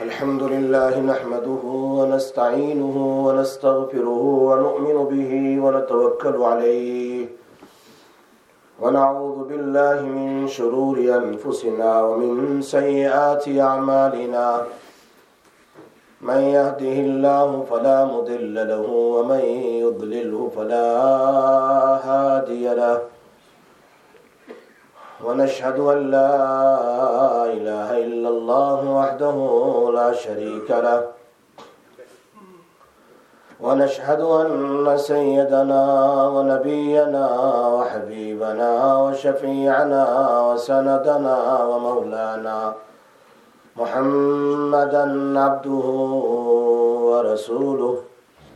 الحمد لله نحمده ونستعينه ونستغفره ونؤمن به ونتوكل عليه ونعوذ بالله من شرور أنفسنا ومن سيئات أعمالنا من يهده الله فلا مضل له ومن يضلله فلا هادي له ونشهد أن لا إله إلا الله وحده لا شريك له ونشهد أن سيدنا ونبينا وحبيبنا وشفيعنا وسندنا ومولانا محمدا عبده ورسوله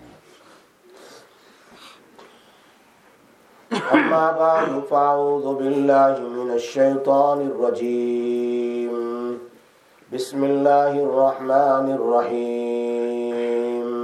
أما بعد فأعوذ بالله من الشيطان الرجيم بسم الله الرحمن الرحيم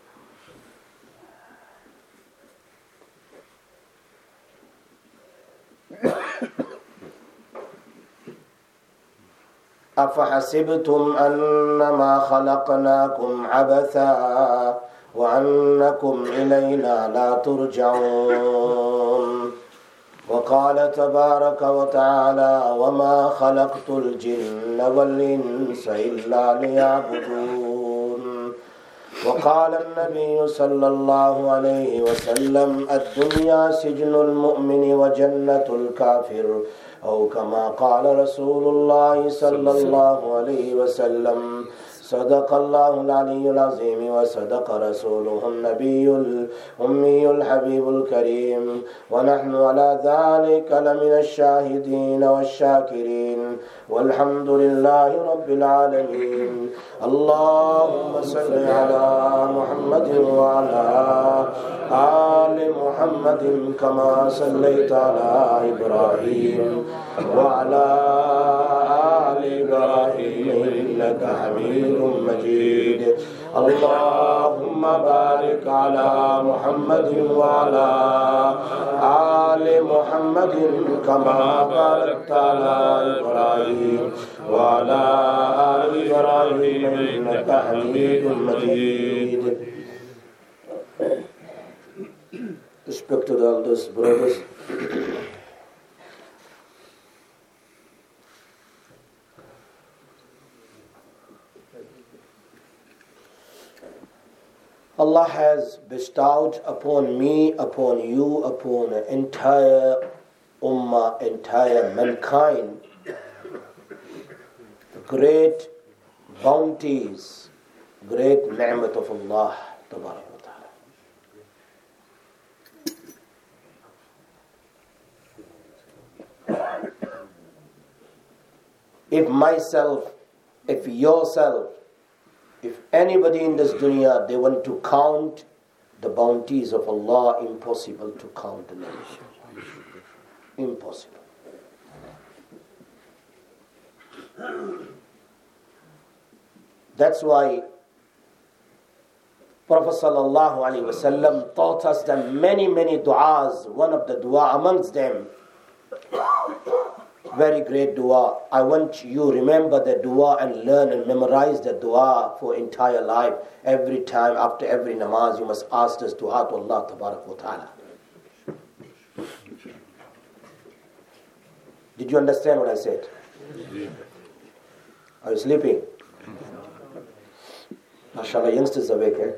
أفحسبتم أنما خلقناكم عبثا وأنكم إلينا لا ترجعون وقال تبارك وتعالى وما خلقت الجن والإنس إلا ليعبدون وقال النبي صلى الله عليه وسلم الدنيا سجن المؤمن وجنة الكافر أو كما قال رسول الله صلى الله عليه وسلم صدق الله العلي العظيم وصدق رسوله النبي الأمي الحبيب الكريم ونحن على ذلك لمن الشاهدين والشاكرين والحمد لله رب العالمين اللهم صل على محمد وعلى آل محمد كما صليت على إبراهيم وعلى آل إبراهيم إنك حميد مجيد اللهم بارك على محمد وعلى آل محمد كما باركت على إبراهيم وعلى آل إبراهيم إنك حميد مجيد. Respected elders, brothers, Allah has bestowed upon me, upon you, upon the entire ummah, entire mankind, great bounties, great ni'mat of Allah. If myself, if yourself, if anybody in this dunya, they want to count the bounties of Allah, impossible to count them. Impossible. That's why Prophet sallallahu alaihi wasallam taught us that many du'as. One of the dua amongst them, very great dua. I want you remember the dua and learn and memorize the dua for entire life. Every time after every namaz you must ask this dua to Allah tabarak wa ta'ala. Did you understand what I said? Are you sleeping? MashaAllah, youngsters awake, eh?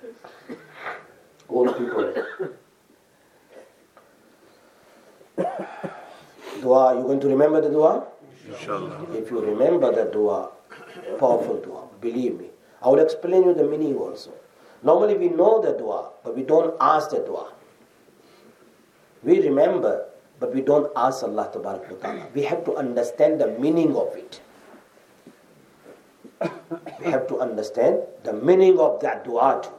Old people. Dua, you going to remember the dua? Inshallah. If you remember the dua, powerful dua, believe me. I will explain you the meaning also. Normally we know the dua, but we don't ask the dua. We remember, but we don't ask Allah Tabarak wa Ta'ala. We have to understand the meaning of it. We have to understand the meaning of that dua too.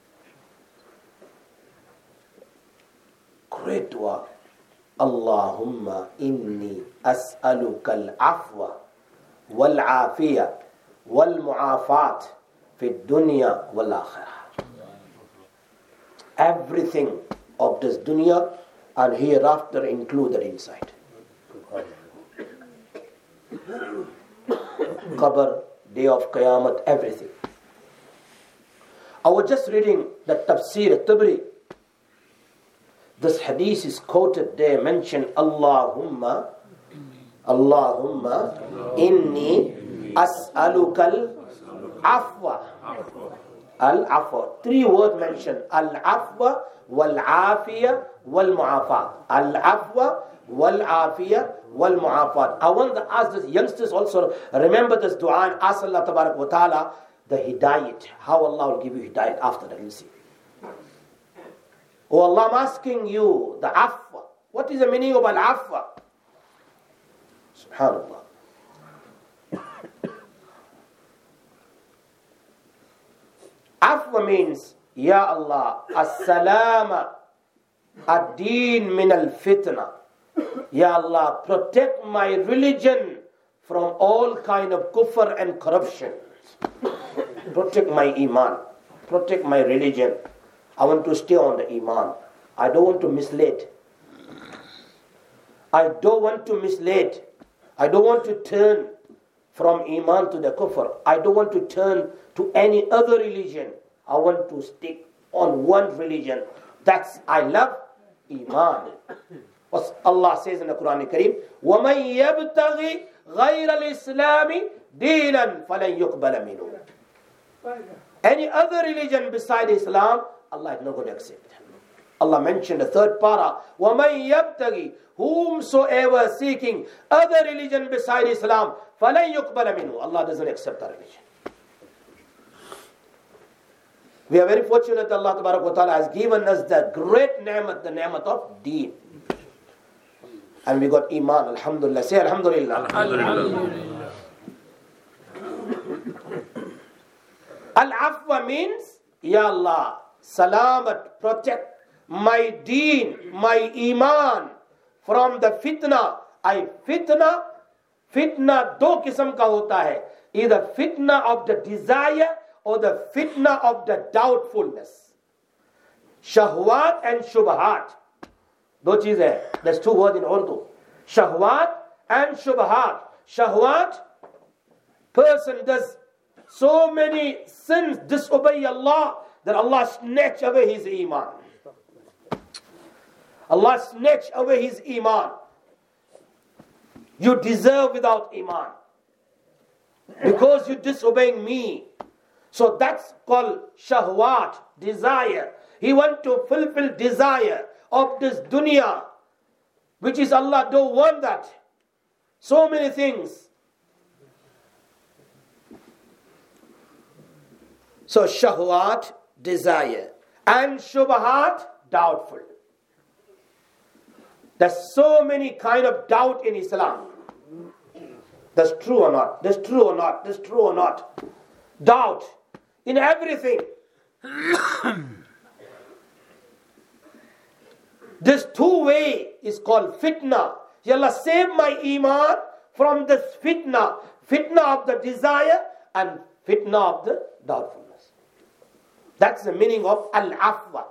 Great dua. Allahumma inni as'aluka al-afwa wal-afiyya wal-mu'afat fi dunya wal-akhirah. Everything of this dunya and hereafter included inside. Qabr, Day of Qiyamah, everything. I was just reading the Tafsir al-Tabari. This hadith is quoted there, mentioned Allahumma inni as'alukal afwa. Al-afwa. 3 words mentioned. Al-afwa wal-afiyah wal-mu'afat. Al-afwa wal-afiyah wal-mu'afat. I want to ask the youngsters also, remember this dua and ask Allah Tabarak wa Ta'ala the hidayat. How Allah will give you hidayat after that, you'll see. Oh Allah, I'm asking you the afwa. What is the meaning of al-afwa? Subhanallah. Afwa means, Ya Allah, as-salama ad-deen min al-fitna. Ya Allah, protect my religion from all kind of kufr and corruption. Protect my iman. Protect my religion. I want to stay on the iman. I don't want to mislead. I don't want to mislead. I don't want to turn from iman to the kufr. I don't want to turn to any other religion. I want to stick on one religion. That's, I love iman. What Allah says in the Quran Kareem, وَمَنْ يَبْتَغِ غَيْرَ الْإِسْلَامِ دِينًا فَلَنْ يُقْبَلَ مِنْهُ. Any other religion beside Islam, Allah is not going to accept. Allah mentioned the third para, وَمَنْ يَبْتَغِ, whomsoever seeking other religion beside Islam, فَلَنْ يُقْبَلَ مِنْهُ. Allah doesn't accept that religion. We are very fortunate that Allah Ta'ala has given us the great ni'mat, the ni'mat of deen. And we got iman, alhamdulillah. Say alhamdulillah. Alhamdulillah. Al-afwa means, Ya Allah, salamat, protect my deen, my iman from the fitna. Fitna do kisam ka hota hai. Either fitna of the desire or the fitna of the doubtfulness. Shahwat and shubhat. दो चीज है. There's 2 words in Urdu. Shahwat and shubhat. Shahwat, person does so many sins, disobey Allah, that Allah snatch away his iman. Allah snatch away his iman. You deserve without iman. Because you're disobeying me. So that's called shahwat, desire. He wants to fulfill desire of this dunya, which is Allah don't want that. So many things. So shahwat, desire, and shubhat, doubtful. There's so many kind of doubt in Islam. That's true or not? That's true or not? That's true or not? Doubt in everything. This 2 way is called fitna. Ya Allah, save my iman from this fitna. Fitna of the desire and fitna of the doubtfulness. That's the meaning of al-afwa.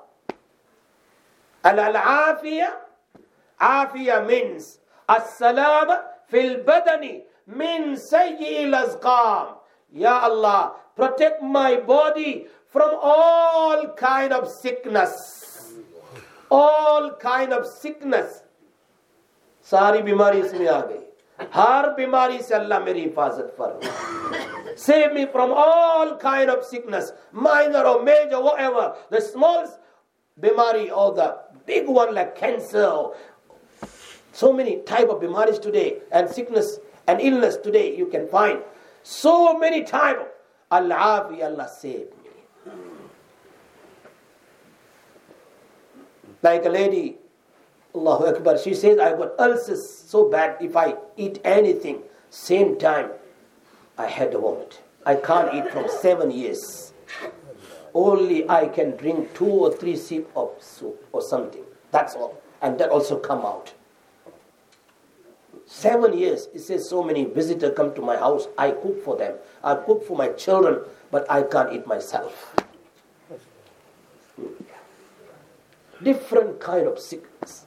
Al-afiyah. Afiyah means as-salama fil badani min sayyi'il azqam. Ya Allah, protect my body from all kind of sickness. All kind of sickness. सारी बीमारी इसमें आ गई. हर बीमारी से अल्लाह मेरी हिफाजत फरमा. Save me from all kind of sickness, minor or major, whatever. The small bimari or the big one like cancer. So many type of bimaris today, and sickness and illness today you can find. So many type. Al-Afi, Allah save me. Like a lady, Allahu Akbar, she says, I got ulcers so bad, if I eat anything, same time, I had a vomit. I can't eat from 7 years. Only I can drink 2 or 3 sips of soup or something. That's all. And that also come out. 7 years, it says so many visitors come to my house, I cook for them. I cook for my children, but I can't eat myself. Different kind of sickness.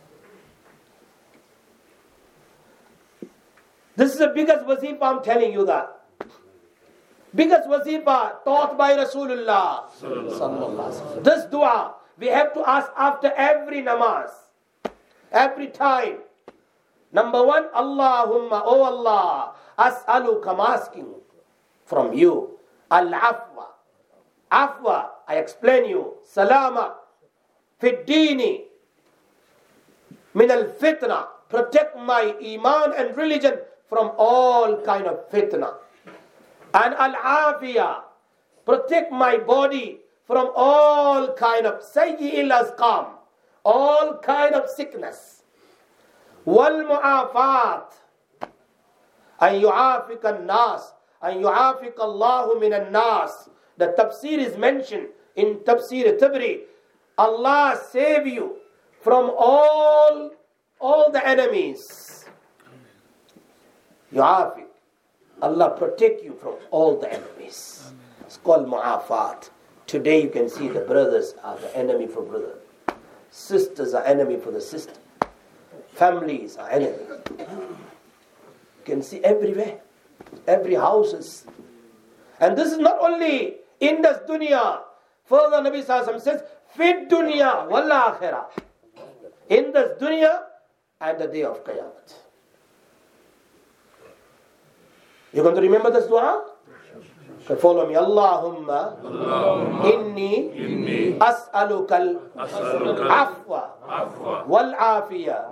This is the biggest wazif I'm telling you that. Biggest wazifa taught by Rasulullah. This dua we have to ask after every namaz. Every time. Number one, Allahumma, oh Allah, as'aluka, I'm asking from you, al-afwa. Afwa, I explain you, salama, fi dini, min al-fitna, protect my iman and religion from all kind of fitna. And al-afiyah, protect my body from all kind of sayyi'il asqam, all kind of sickness. وَالْمُعَافَاتِ أَنْ يُعَافِكَ النَّاسِ أَنْ يُعَافِكَ اللَّهُ مِنَ النَّاسِ. The tafsir is mentioned in Tafsir Tabri. Allah save you from all the enemies. يُعَافِك. Allah protect you from all the enemies. It's called mu'afat. Today you can see the brothers are the enemy for brother. Sisters are enemy for the sister. Families are enemies. You can see everywhere. Every houses. And this is not only in this dunya. Further Nabi Sallallahu Alaihi Wasallam says, Fit dunya wal akhirah. In this dunya and the day of Qiyamah. You're going to remember this dua? Okay, follow me. Allahumma inni as'aluka al-afwa wal-afiya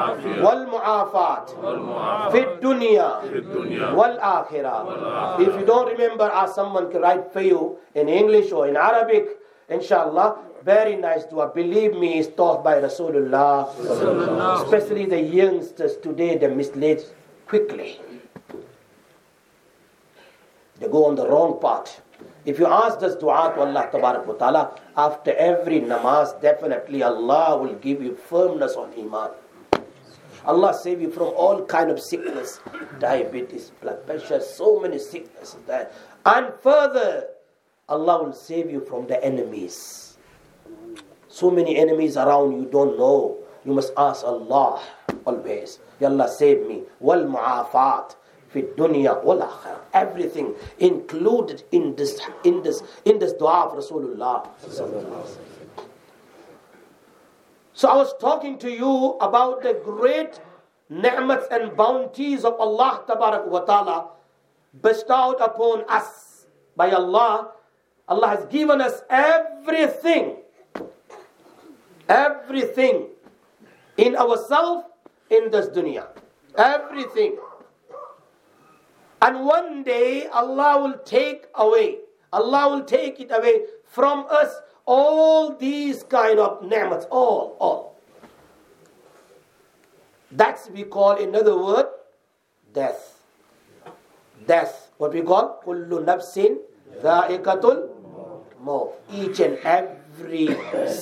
wal-mu'afat fi dunya wal-akhirah. If you don't remember, ask someone to write for you in English or in Arabic. Inshallah, very nice dua. Believe me, it's taught by Rasulullah. Especially the youngsters today, they mislead quickly. They go on the wrong path. If you ask this dua to Allah Tabarak wa Ta'ala, after every namaz, definitely Allah will give you firmness on iman. Allah save you from all kind of sickness, diabetes, blood pressure, so many sicknesses there. And further, Allah will save you from the enemies. So many enemies around you don't know. You must ask Allah always. Ya Allah, save me. Wal mu'afat. Fi dunya wal akhirah. Everything included in this dua of Rasulullah. So I was talking to you about the great ni'mats and bounties of Allah Tabarak wa Ta'ala bestowed upon us by Allah. Allah has given us everything in ourselves in this dunya. Everything. And one day Allah will take it away from us, all these kind of ni'mats, all. That's we call, in other word, death. Death. What we call? Kullu nafsin dha'iqatul maut. Each and every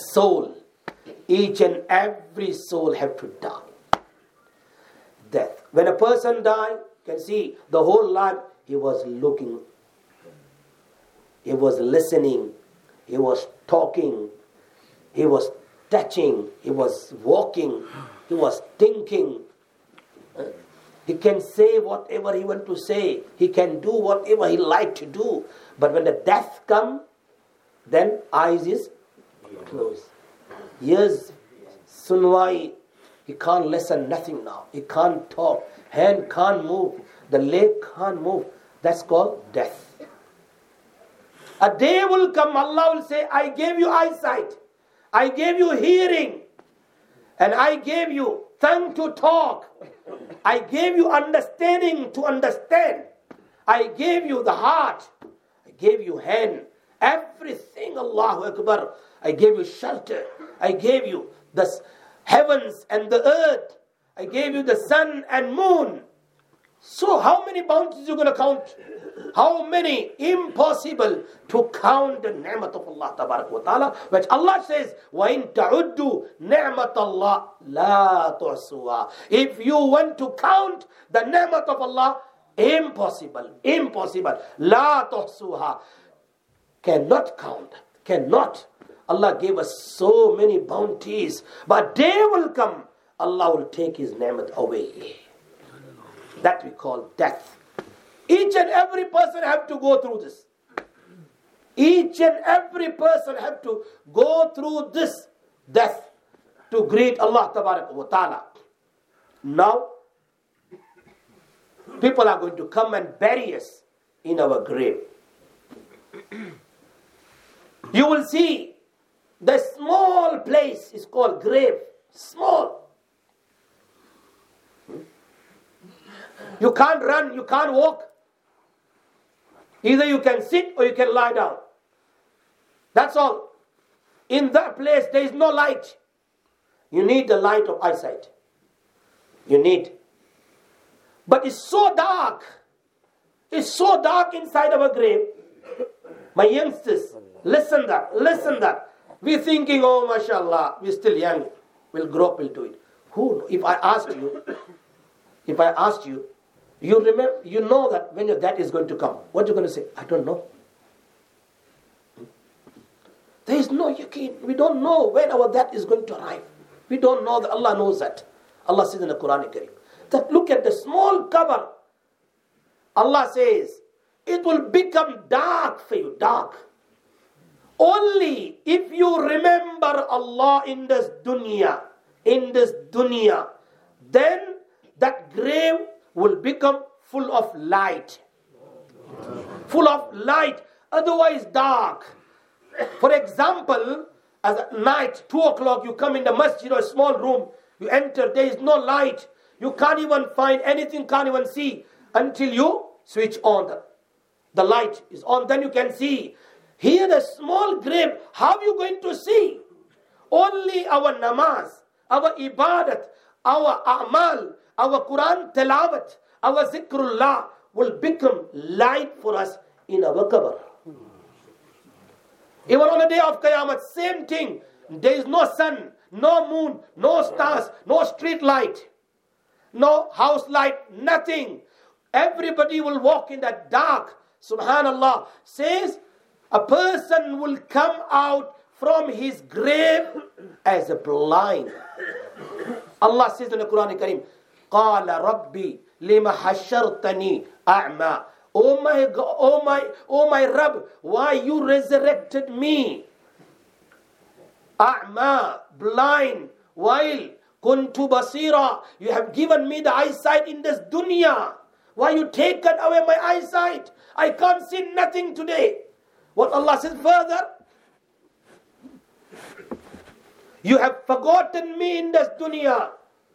soul have to die. Death. When a person dies, you can see the whole life he was looking, he was listening, he was talking, he was touching, he was walking, he was thinking. He can say whatever he want to say, he can do whatever he like to do. But when the death comes, then eyes is closed. Ears, sunwai, he can't listen nothing now. He can't talk. Hand can't move. The leg can't move. That's called death. A day will come, Allah will say, I gave you eyesight. I gave you hearing. And I gave you tongue to talk. I gave you understanding to understand. I gave you the heart. I gave you hand. Everything, Allahu Akbar. I gave you shelter. I gave you the heavens and the earth. I gave you the sun and moon. So how many bounties are you going to count? How many? Impossible to count the ni'mat of Allah Tabarak wa Ta'ala, which Allah says, وَإِن تَعُدُّوا نِعْمَةَ اللَّهِ لَا تُحْصُوهَا. If you want to count the ni'mat of Allah, impossible. لَا تُحْصُوهَا. Cannot count. Cannot. Allah gave us so many bounties. But day will come, Allah will take His ni'mat away. That we call death. Each and every person have to go through this. Each and every person have to go through this death to greet Allah Tabaraka wa Ta'ala. Now, people are going to come and bury us in our grave. You will see the small place is called grave. Small. You can't run, you can't walk. Either you can sit or you can lie down. That's all. In that place there is no light. You need the light of eyesight. You need. But it's so dark. It's so dark inside our grave. My youngsters, listen that. We're thinking, oh mashallah, we're still young. We'll grow up, we'll do it. Who? If I asked you, you remember, you know that when your dad is going to come. What are you going to say? I don't know. There is no yaqeen. We don't know when our dad is going to arrive. We don't know that. Allah knows that. Allah says in the Quran Kareem that look at the small cover. Allah says it will become dark for you. Dark. Only if you remember Allah in this dunya, then that grave will become full of light. Full of light. Otherwise dark. For example, as at night, 2 o'clock, you come in the masjid or a small room, you enter, there is no light. You can't even find anything, can't even see until you switch on. The light is on, then you can see. Here the small grave, how are you going to see? Only our namaz, our ibadat, our a'mal, our Quran tilawat, our zikrullah will become light for us in our qabr. Even on the day of Qiyamah, same thing. There is no sun, no moon, no stars, no street light, no house light, nothing. Everybody will walk in that dark. Subhanallah. Says a person will come out from his grave as a blind. Allah says in the Quran Kareem, قَالَ رَبِّي لِمَ حَشَّرْتَنِي أَعْمَى. Oh my God, oh my Rabb, why you resurrected me? A'ma, blind, while kuntu basira, you have given me the eyesight in this dunya. Why you taken away my eyesight? I can't see nothing today. What Allah says further? You have forgotten me in this dunya.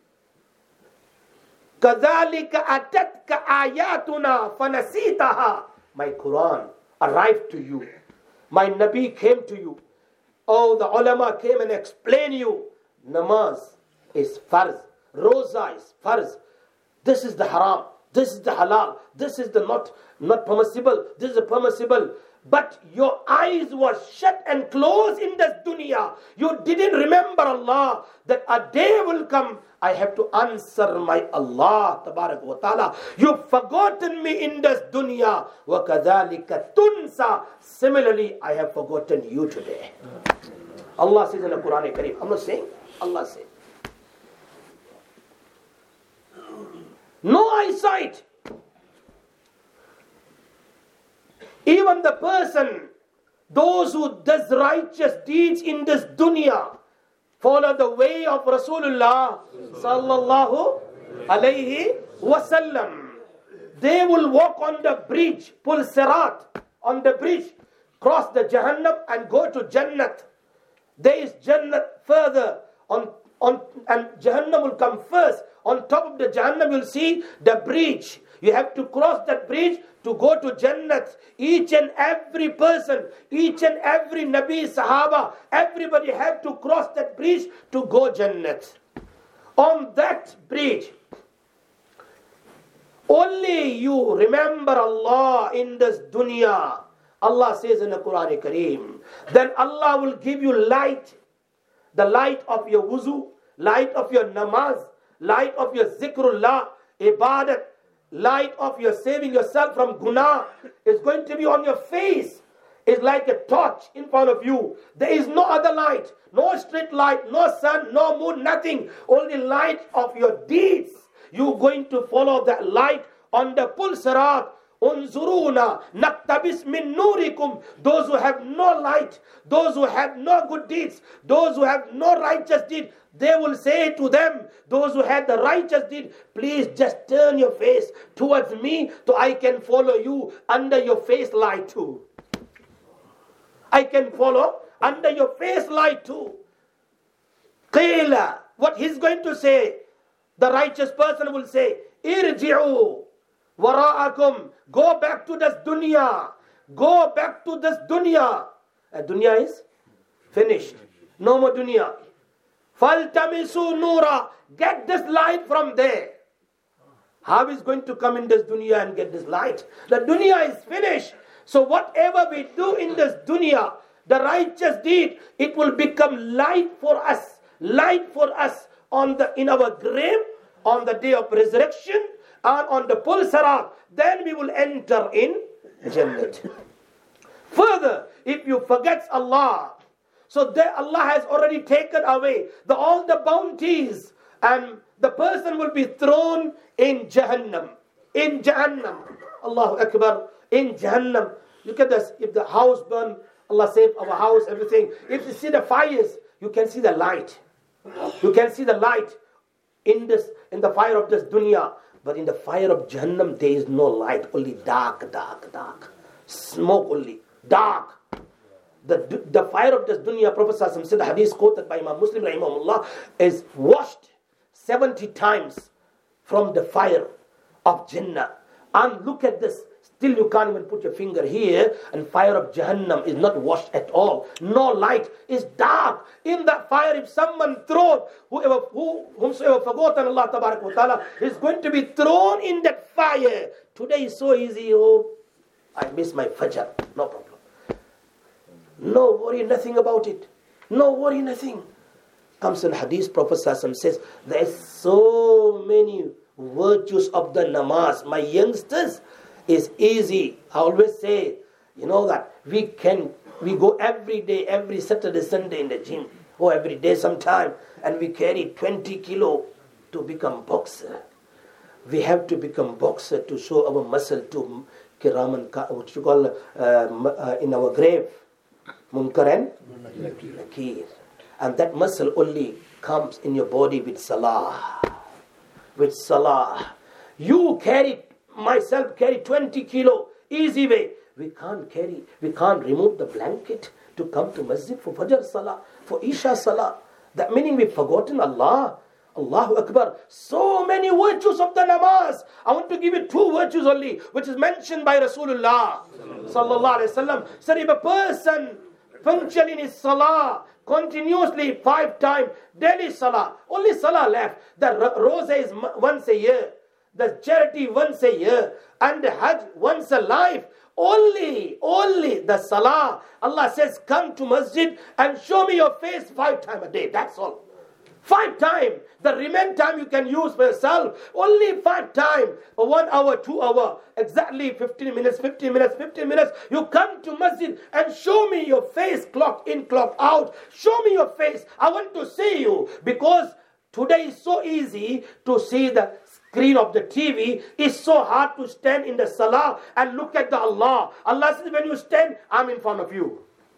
كَذَلِكَ أَتَتْكَ آيَاتُنَا فَنَسِيتَهَا. My Quran arrived to you. My Nabi came to you. Oh, the ulama came and explained you. Namaz is farz. Roza is farz. This is the haram. This is the halal. This is the not permissible. This is the permissible. But your eyes were shut and closed in this dunya. You didn't remember Allah. That a day will come, I have to answer my Allah Tabarak wa Ta'ala. You've forgotten me in this dunya. وَكَذَلِكَ تُنْسَى. Similarly, I have forgotten you today. Allah says in the Quran Kareem. I'm not saying. Allah says. No eyesight. Even the person, those who does righteous deeds in this dunya, follow the way of Rasulullah sallallahu alayhi wasallam. They will walk on the bridge, Pul Sirat, on the bridge, cross the Jahannam and go to Jannat. There is Jannat further on and Jahannam will come first. On top of the Jahannam you'll see the bridge. You have to cross that bridge to go to Jannat. Each and every person, each and every Nabi, Sahaba, everybody have to cross that bridge to go Jannat. On that bridge, only you remember Allah in this dunya. Allah says in the Quran Kareem, then Allah will give you light. The light of your wuzu, light of your namaz, light of your zikrullah, ibadat, light of your saving yourself from guna is going to be on your face. It's like a torch in front of you. There is no other light, no street light, no sun, no moon, nothing. Only light of your deeds. You're going to follow that light on the Pul Sirat. unzuruna naktabis min nurikum. Those who have no light, those who have no good deeds, those who have no righteous deed, they will say to them, those who had the righteous deed, please just turn your face towards me so I can follow you under your face light too. I can follow under your face light too. Qila, what he's going to say, the righteous person will say, irji'u wara'akum, go back to this dunya. Go back to this dunya. Dunya is finished. No more dunya. Faltamisu nura, get this light from there. How is going to come in this dunya and get this light? The dunya is finished. So whatever we do in this dunya, the righteous deed, it will become light for us. Light for us in our grave, on the day of resurrection, and on the Pul Sirat. Then we will enter in Jannat. Further, if you forget Allah, so there Allah has already taken away all the bounties, and the person will be thrown in Jahannam. In Jahannam. Allahu Akbar. In Jahannam. Look at this. If the house burn, Allah save our house, everything. If you see the fires, you can see the light. You can see the light in the fire of this dunya. But in the fire of Jahannam, there is no light. Only dark, dark, dark. Smoke only. Dark. The fire of this dunya, Prophet ﷺ said, the hadith quoted by Imam Muslim rahimahullah, is washed 70 times from the fire of Jannah. And look at this. Still you can't even put your finger here, and fire of Jahannam is not washed at all. No light. It's dark. In that fire, if someone thrown, whomsoever forgotten Allah tabarak wa ta'ala, is going to be thrown in that fire. Today is so easy. Oh, I miss my fajr. No problem. No worry, nothing about it. No worry, nothing. Comes in hadith, Prophet ﷺ says, there is so many virtues of the namaz. My youngsters, is easy. I always say, that we go every day, every Saturday, Sunday in the gym, or every day sometime, and we carry 20 kilo to become boxer. We have to become boxer to show our muscle to kiraman, what you call in our grave, munkar and nakir. And that muscle only comes in your body with salah. With salah. You myself carry 20 kilo, easy way. We can't remove the blanket to come to masjid for Fajr Salah, for Isha Salah. That meaning we've forgotten Allah. Allahu Akbar. So many virtues of the namaz. I want to give you 2 virtues only, which is mentioned by Rasulullah Sallallahu Alaihi Wasallam. So if a person punctual in his Salah, continuously 5 times, daily Salah, only Salah left. The Roza is once a year. The charity once a year, and the Hajj once a life. Only the Salah. Allah says, come to masjid and show me your face 5 times a day. That's all. 5 times. The remaining time you can use for yourself. Only 5 times. 1 hour, 2 hour. Exactly 15 minutes. You come to masjid and show me your face. Clock in, clock out. Show me your face. I want to see you. Because today is so easy to see the screen of the TV. It's so hard to stand in the salah and look at the Allah. Allah says, when you stand, I'm in front of you.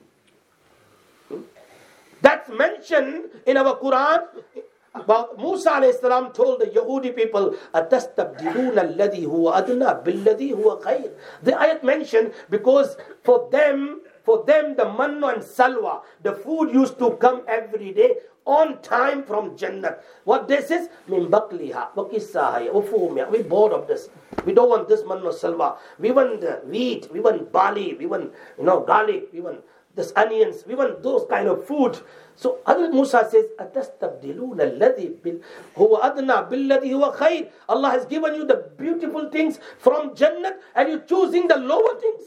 That's mentioned in our Quran. About Musa alayhi salam told the Yahudi people, أَتَسْتَبْدِلُونَ الَّذِي هُوَ أَدْنَى بِالَّذِي هُوَ خَيْرٌ. The ayat mentioned because for them the manna and salwa, the food used to come every day on time from Jannah. What this is? Min bakliha, wakisahaya, ufumiya. We're bored of this. We don't want this manna salwa. We want wheat, we want barley, we want garlic, we want this onions, we want those kind of food. So Hazrat Musa says, أَتَسْتَبْدِلُونَ الَّذِي هُوَ أَدْنَى بِالَّذِي هُوَ خَيْرٌ. Allah has given you the beautiful things from Jannah and you're choosing the lower things.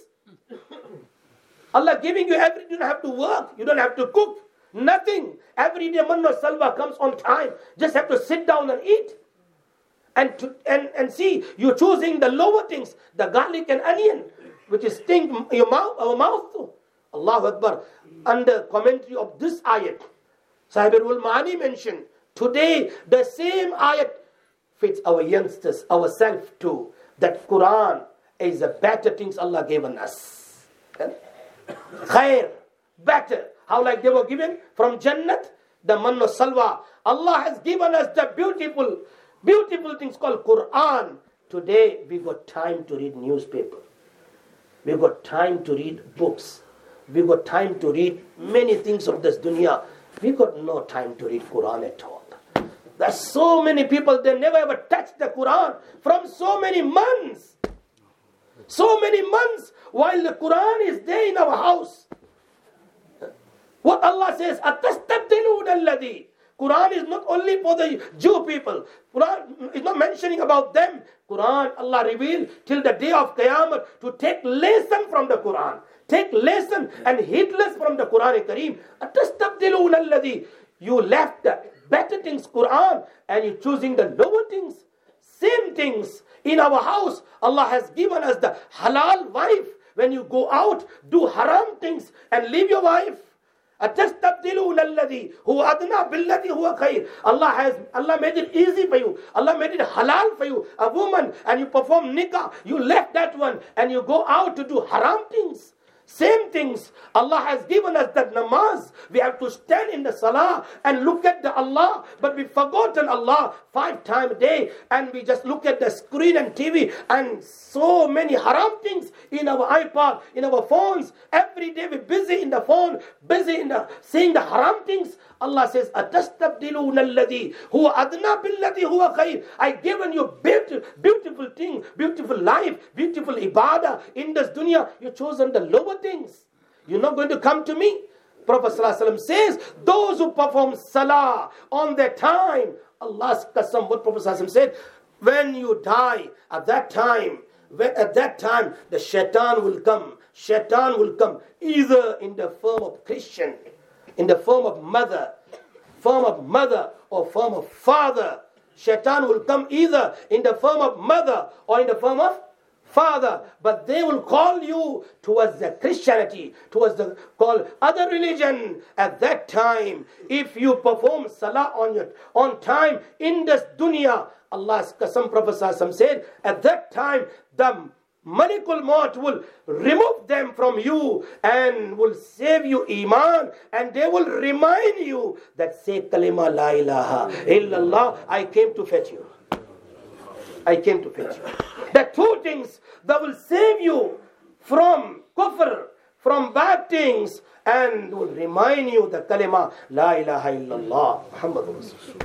Allah giving you everything. You don't have to work. You don't have to cook. Nothing. Every day manna salwa comes on time. Just have to sit down and eat. And see, you're choosing the lower things, the garlic and onion, which is sting our mouth too. Allahu Akbar. Under commentary of this ayat, Sahib al-Ma'ani mentioned, today the same ayat fits our youngsters, ourselves too. That Quran is the better things Allah given us. Khair, better. How like they were given from Jannat, the manna salwa. Allah has given us the beautiful, beautiful things called Quran. Today we got time to read newspaper. We got time to read books. We got time to read many things of this dunya. We got no time to read Quran at all. There's so many people, they never ever touched the Quran from so many months. So many months while the Quran is there in our house. What Allah says, أَتَسْتَبْدِلُونَ الَّذِي. Quran is not only for the Jew people. Quran is not mentioning about them. Quran, Allah revealed till the day of Qiyamah to take lesson from the Quran. Take lesson and heedless from the Quran Kareem. أَتَسْتَبْدِلُونَ الَّذِي. You left the better things, Quran, and you're choosing the lower things. Same things. In our house, Allah has given us the halal wife. When you go out, do haram things and leave your wife. أَتَسْتَبْدِلُونَ الَّذِي هُوَ أَدْنَى بِالَّذِي هُوَ خَيْرٌ. Allah made it easy for you. Allah made it halal for you. A woman, and you perform nikah, you left that one and you go out to do haram things. Same things. Allah has given us that namaz. We have to stand in the salah and look at the Allah. But we've forgotten Allah 5 times a day. And we just look at the screen and TV and so many haram things in our iPod, in our phones. Every day we're busy in the phone, busy in seeing the haram things. Allah says, أَتَسْتَبْدِلُونَ الَّذِي هُوَ أَدْنَى بِالَّذِي هُوَ خَيْرٌ. I given you beautiful thing, beautiful life, beautiful ibadah in this dunya. You chosen the lower things. You're not going to come to me. Prophet ﷺ says, those who perform salah on their time, Allah's qasam, what Prophet ﷺ said, when you die, at that time, the shaitan will come. Shaitan will come either in the form of Christian, in the form of mother or form of father. Shaitan will come either in the form of mother or in the form of father. But they will call you towards the Christianity, towards the call other religion. At that time, if you perform salah on time in this dunya, Allah's qasam, Prophet ﷺ said, at that time the Malikul Maut will remove them from you and will save you iman, and they will remind you that say kalima la ilaha illallah, I came to fetch you. I came to fetch you. The 2 things that will save you from kufr, from bad things, and will remind you the kalima la ilaha illallah Muhammadur Rasulullah.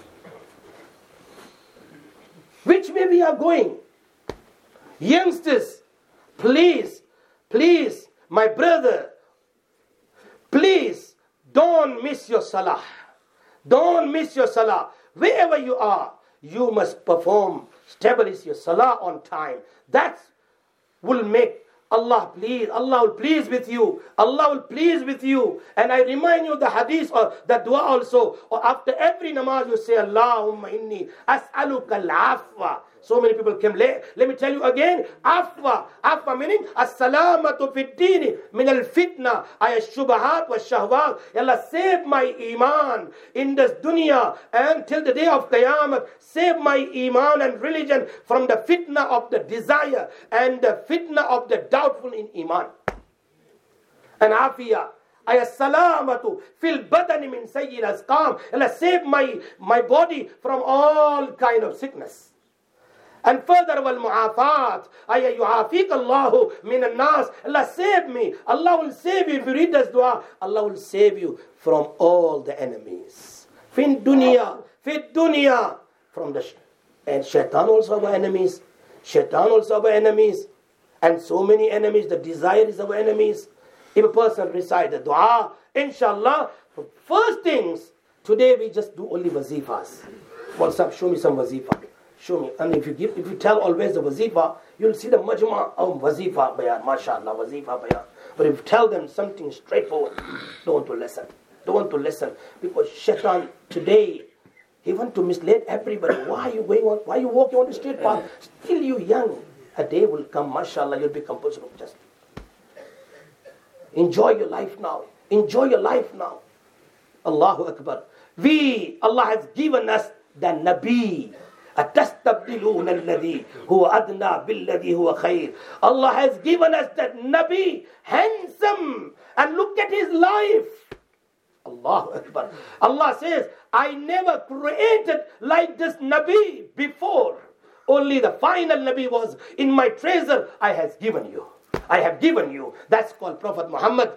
Which way we are going? Youngsters, please, my brother, please don't miss your salah. Don't miss your salah. Wherever you are, you must perform, establish your salah on time. That will make Allah please. Allah will please with you. Allah will please with you. And I remind you the hadith or the dua also. Or after every namaz you say, Allahumma inni as'aluka al-afwa. So many people came late. Let me tell you again. Afwa. Afwa meaning as-salamatu fid-dini min al-fitna ay ash-shubahat wa shahwat. Allah, save my iman in this dunya and till the day of Qiyamah. Save my iman and religion from the fitna of the desire and the fitna of the doubtful in iman. And afiyah. Ay as-salamatu fil badani min sayyil asqam. Allah, save my body from all kind of sickness. And further, wal mu'afat, ay yu'afik Allahu min al-nas. Allah, save me. Allah will save you. If you read this dua, Allah will save you from all the enemies. Fin dunya, from the and shaitan also our enemies. Shaitan also our enemies. And so many enemies. The desire is our enemies. If a person recite the dua, inshallah, first things, today we just do only wazifas. Well, show me some wazifa. Show me. And if you tell always the wazifa, you'll see the majma of wazifa bayan, mashallah, wazifa bayan. But if you tell them something straightforward, don't want to listen. Don't want to listen. Because shaitan today, he want to mislead everybody. Why are you going on? Why are you walking on the street path? Still you young. A day will come, mashallah, you'll become person of justice. Enjoy your life now. Enjoy your life now. Allahu Akbar. Allah has given us the Nabi. أَتَسْتَبْدِلُونَ الَّذِي هُوَ أَدْنَى بِالَّذِي هُوَ خَيْرٌ. Allah has given us that Nabi, handsome, and look at his life. Allahu Akbar. Allah says, I never created like this Nabi before. Only the final Nabi was in my treasure I have given you. I have given you. That's called Prophet Muhammad.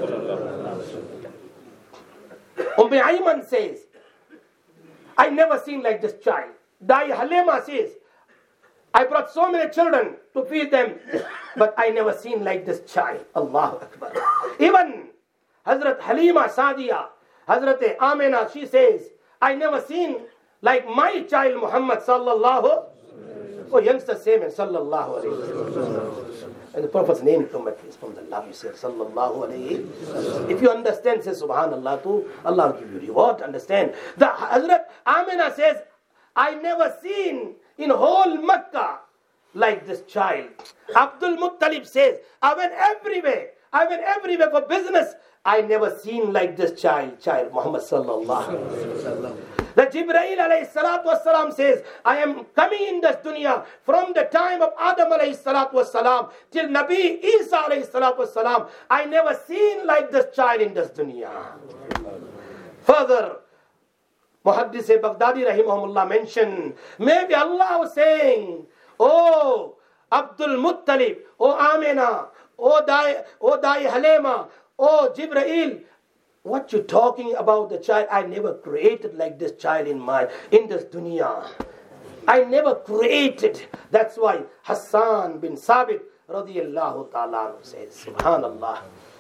Ayman says, I never seen like this child. Dai Halima says, I brought so many children to feed them, but I never seen like this child. Allahu Akbar. Even Hazrat Halima Sadiya, Hazrat Amina, she says, I never seen like my child Muhammad sallallahu. Oh, youngster say man, sallallahu alayhi wasallam. And the Prophet's name is from the love, you say, sallallahu alayhi wasallam. If you understand, say subhanallah too, Allah will give you reward, understand. The Hazrat Amina says, I never seen in whole Makkah like this child. Abdul Muttalib says, I went everywhere for business. I never seen like this child Muhammad sallallahu alayhi wasallam. The Jibreel alayhi salatu wasalam says, I am coming in this dunya from the time of Adam alayhi salatu wasalam till Nabi Isa alayhi salatu wasalam. I never seen like this child in this dunya. Further, Muhaddis Baghdadi rahimahumullah mentioned, maybe Allah was saying, oh Abdul Muttalib, oh Amina, oh Dai Halima, oh Jibreel, what you talking about the child? I never created like this child in this dunya. I never created. That's why Hassan bin Sabit radiyallahu ta'ala says, subhanallah,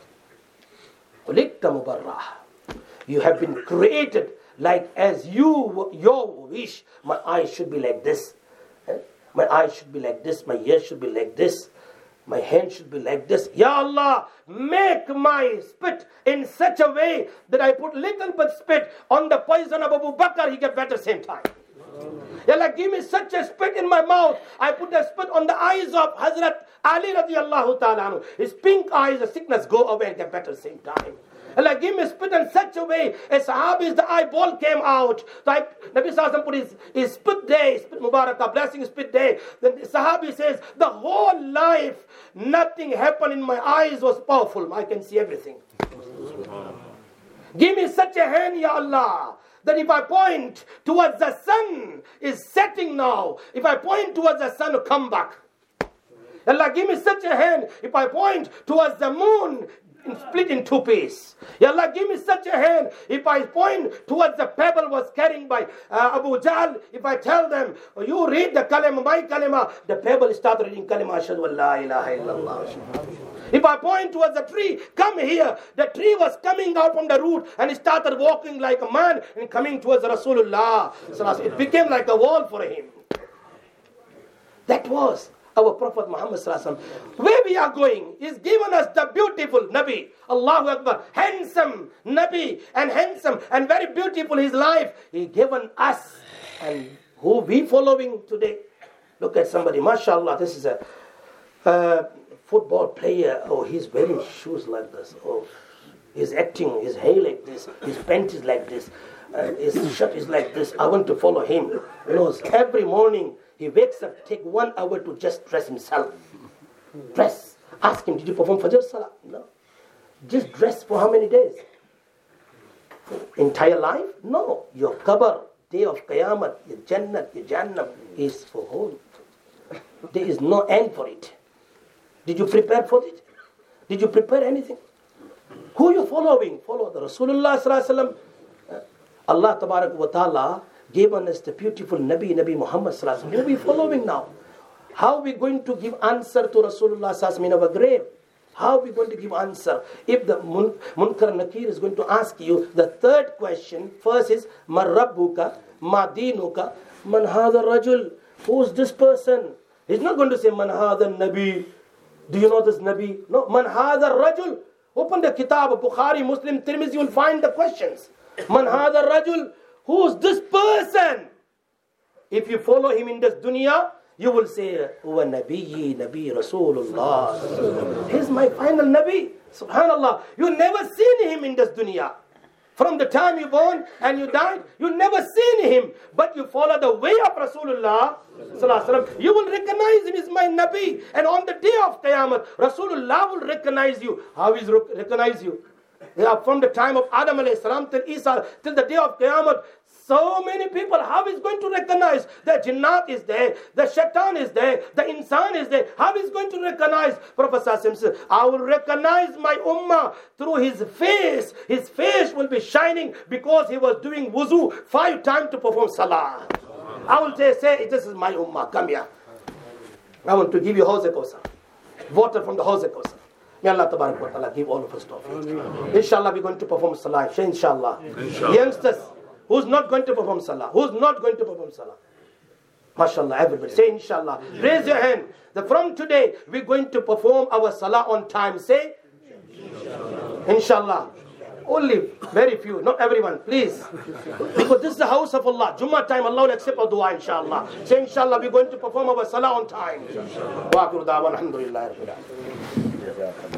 you have been created like as your wish. My eyes should be like this. My eyes should be like this. My ears should be like this. My hand should be like this. Ya Allah, make my spit in such a way that I put little bit spit on the poison of Abu Bakr, he get better same time. Ya Allah, give me such a spit in my mouth. I put the spit on the eyes of Hazrat Ali radiallahu ta'ala. His pink eyes, the sickness go away and get better same time. Allah, give me spit in such a way, a Sahabi's the eyeball came out. So Nabi Sallallahu put his spit day, spit Mubarakah, blessing spit day. Then the Sahabi says, the whole life, nothing happened in my eyes was powerful. I can see everything. Give me such a hand, Ya Allah, that if I point towards the sun is setting now, if I point towards the sun, come back. Allah, give me such a hand, if I point towards the moon, split in two pieces. Ya Allah, give me such a hand. If I point towards the pebble was carrying by Abu Jahl, if I tell them, you read the kalima, my kalima, the pebble start reading kalima, ashhadu an la ilaha illallah. If I point towards the tree, come here. The tree was coming out from the root and he started walking like a man and coming towards Rasulullah. It became like a wall for him. That was our Prophet Muhammad sallallahu alaihi wasallam. Where we are going is given us the beautiful Nabi. Allahu Akbar. Handsome Nabi and handsome and very beautiful his life. He given us. And who we following today? Look at somebody. MashaAllah. This is a football player. Oh, he's wearing shoes like this. Oh, he's acting. His hair like this. His pant is like this. His shirt is like this. I want to follow him. You know, every morning he wakes up, take 1 hour to just dress himself. Dress. Ask him, did you perform Fajr Salah? No. Just dress for how many days? Entire life? No. Your qabr, day of Qiyamah, your Jannat, your Jannam is for whole. There is no end for it. Did you prepare for it? Did you prepare anything? Who are you following? Follow the Rasulullah sallallahu alaihi wasallam. Allah tabarak wa ta'ala given us the beautiful Nabi Muhammad sallallahu alaihi wasallam. Who are we following now? How are we going to give answer to Rasulullah sallallahu alaihi wasallam in our grave? How are we going to give answer? If the Munkar Nakir is going to ask you, the third question, first is, Man Rabbuka, Ma Dinuka, Man Hadha Rajul. Who's this person? He's not going to say, Man Hadha Nabi. Do you know this Nabi? No, Man Hadha Rajul. Open the Kitab of Bukhari, Muslim, Tirmidhi, you will find the questions. Man Hadha Rajul. Who's this person? If you follow him in this dunya, you will say, Huwa Nabi Rasulullah. He's my final Nabi. Subhanallah. You never seen him in this dunya. From the time you born and you died, you never seen him, but you follow the way of Rasulullah sallallahu alaihi wasallam. You will recognize him as my Nabi. And on the day of Qiyamah, Rasulullah will recognize you. How is recognize you? Yeah, from the time of Adam alayhi salam till Isa, till the day of Qiyamah, so many people, how is going to recognize? The Jinnat is there, the Shaitan is there, the Insan is there. How is going to recognize? Prophet Sallallahu says, I will recognize my ummah through his face. His face will be shining because he was doing wuzu 5 times to perform salah. I will say, this is my ummah, come here. I want to give you Hawz Kausar, water from the Hawz Kausar. May Allah Tabarak wa Ta'ala give all of us tawfiq. Inshallah, we're going to perform salah. Inshallah. Youngsters, who's not going to perform salah? Who's not going to perform salah? MashaAllah, everybody. Say inshallah. Raise your hand. From today, we're going to perform our salah on time. Say inshallah. Only very few, not everyone, please. Because this is the house of Allah. Jummah time, Allah will accept our dua, inshallah. Say inshallah, we're going to perform our salah on time. Wa akhiru da'wana alhamdulillahi rabbil alamin.